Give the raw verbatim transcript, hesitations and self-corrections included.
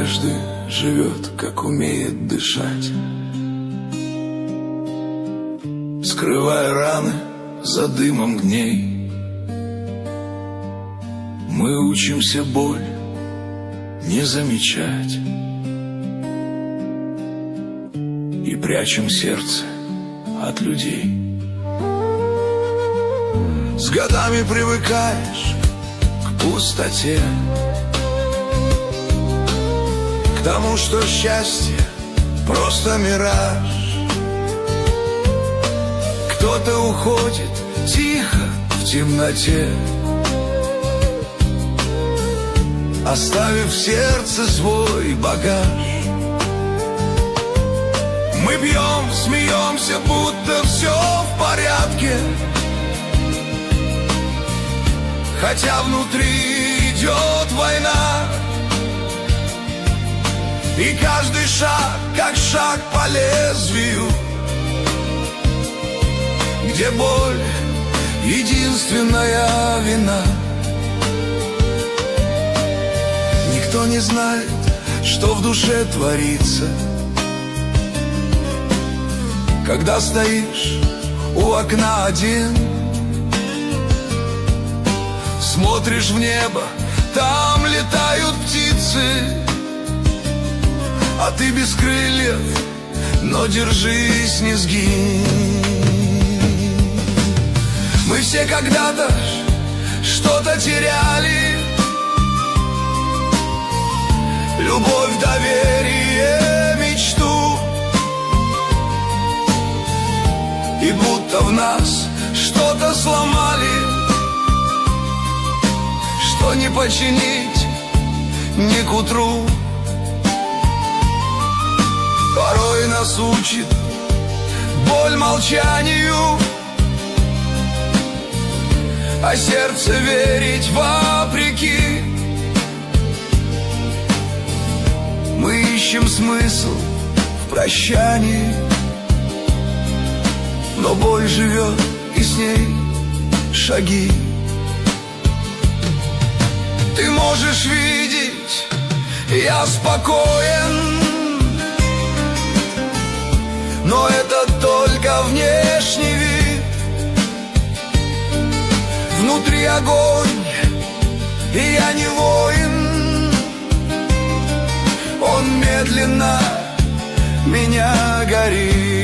каждый живет, как умеет дышать, скрывая раны за дымом дней. Мы учимся боль не замечать и прячем сердце от людей. С годами привыкаешь к пустоте, к тому, что счастье просто мираж. Кто-то уходит тихо в темноте, оставив в сердце свой багаж. Мы пьем, смеемся, будто все в порядке, хотя внутри идет война. И каждый шаг, как шаг по лезвию, где боль — единственная вина. Никто не знает, что в душе творится, когда стоишь у окна один, смотришь в небо, там летают птицы, а ты без крыльев, но держись, не сгинь. Мы все когда-то что-то теряли: любовь, доверие, мечту. И будто в нас что-то сломали, что не починить ни к утру. Порой нас учит боль молчанию, а сердце верить вопреки. Мы ищем смысл в прощании, но боль живет, и с ней шаги. Ты можешь видеть, я спокоен, но это только внешний вид. Внутри огонь, и я не воин. Он медленно меня горит.